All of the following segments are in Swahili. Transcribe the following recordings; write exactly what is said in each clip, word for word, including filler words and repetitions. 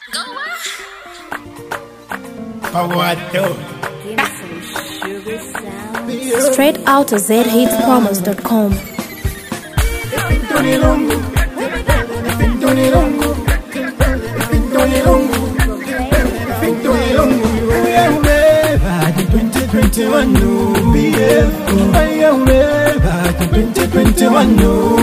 Straight out of z hits promos dot com. twenty twenty-one no B F I am back in twenty twenty-one no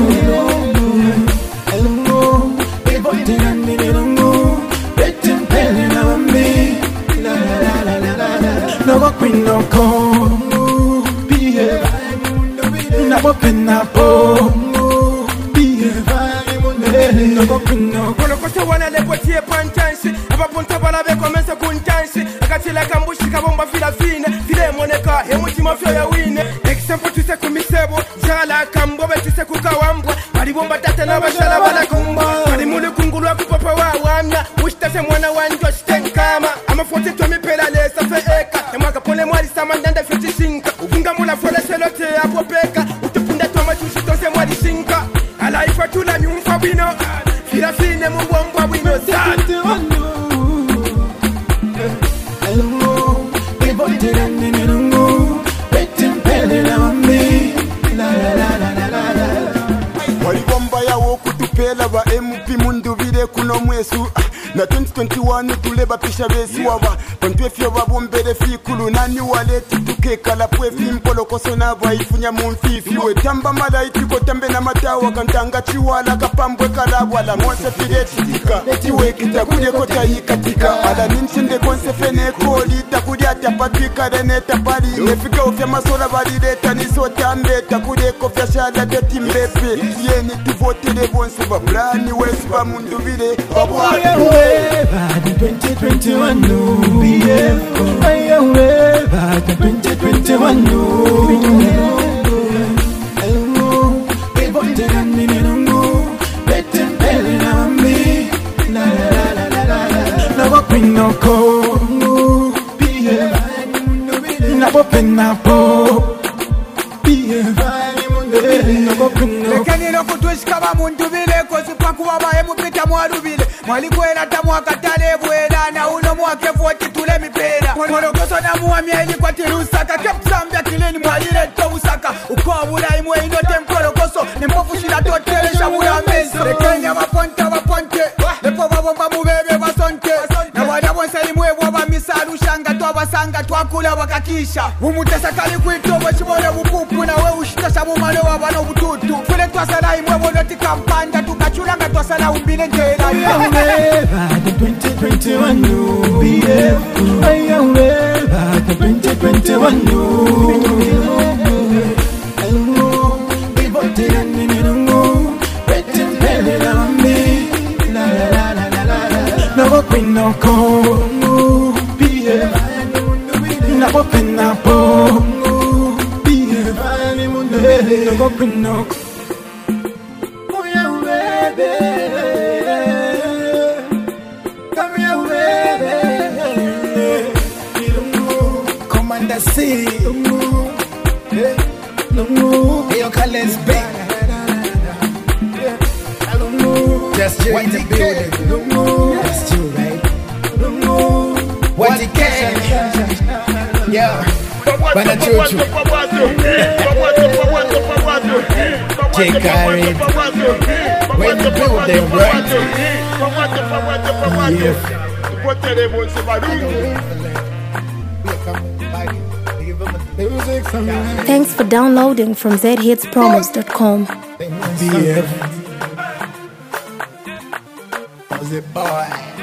hello everything I need no betting pen na me la la la la la no go queen no come B F na go pen na po B F no go queen no kono ko se wana le potie pantansi abapunta bala be komensa kuntansi akatila kambushi kabomba fila fine file moneka hemutima fyo ya wine example tuse kumisebo jala kambobe tuse kukawambwa balibomba tata na bashala bala kumba bali mule kungulwa kupapa wa wamya mushtase mwana wanjo stenkama amafote to mipela le safe eka emaka pole mwali samandanda fiti sinka ubunga mula fole selote apopeka utupunda to machushi tonse mwali sinka ala ifatula nyumfa bino fila fine mubombwa bino zati hello everything I need no betting pen na me la la la la la walibomba yawo kutupela ba M P mundubire kuno mwesu na twenty twenty-one tuleba pisha besi waba pantwe fyo babombere fikulu nani waleti tukekala pwefi mpolo koso na baifunya mumfifi we tamba malaiti ko tambe na matawa kantanga chiwala kapambwe kalabwa la monse fidetika leti wekita kuje kota yikatika ala ninsinde konse fene koli takudi atapatika rene tapali nefika ofya masola balileta nisota mbeta kuje kofya shala deti mbepe yeni tuvotere bonse ba brani wesi ba mundubire babwa back in twenty twenty-one no B F I am back in twenty twenty-one no hello everything I need no betting pen na me la la la la la no go queen no come B F na go pen na po B F no go queen no lekeni no kutushika ba muntu bile kozi pakuwa ba hemu pita mwarubile mwalikwela tamu akatale bwela na uno mwake voti tule mipera mwologoso na muwamia ili kwa tirusaka kepsambia kilini mwalile to usaka ukobula imwe inote mkologoso ni mpofu shila totele shabula meso lekeni ya waponte waponte lepo wabomba mubebe wasonte na wadabonsa imwe waba misalu shanga tuwa basanga tuwakula wakakisha umutesa kali kwito wachibole wupupu na we ushitasha mumale wabano bututu fule tuwasala imwe woloti kampanda tukachulanga tuwasala umbile njela back in twenty twenty-one no B F I am back in twenty twenty-one no hello everything I need no betting pen na me la la la la la no go queen no come B F na go pen na po B F no go queen no oh yeah baby Commander C, hey, your colors big. Just you in the building. That's you, right? What you can? Yeah. Bana Chuchu. Take care. When the building, right? Yeah. Thanks for downloading from z hits promos dot com. B F was it boy?